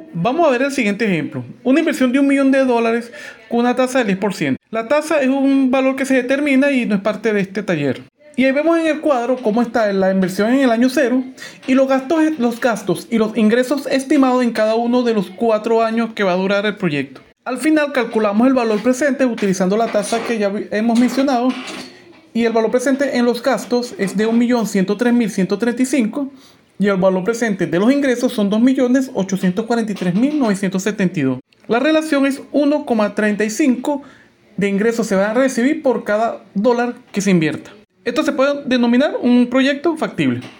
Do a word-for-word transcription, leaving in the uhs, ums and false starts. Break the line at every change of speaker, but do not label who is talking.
Vamos a ver el siguiente ejemplo. Una inversión de un millón de dólares con una tasa del diez por ciento. La tasa es un valor que se determina y no es parte de este taller. Y ahí vemos en el cuadro cómo está la inversión en el año cero y los gastos, los gastos y los ingresos estimados en cada uno de los cuatro años que va a durar el proyecto. Al final calculamos el valor presente utilizando la tasa que ya hemos mencionado, y el valor presente en los gastos es de un millón ciento tres mil ciento treinta y cinco y el valor presente de los ingresos son dos millones ochocientos cuarenta y tres mil novecientos setenta y dos. La relación es uno coma treinta y cinco de ingresos se van a recibir por cada dólar que se invierta. Esto se puede denominar un proyecto factible.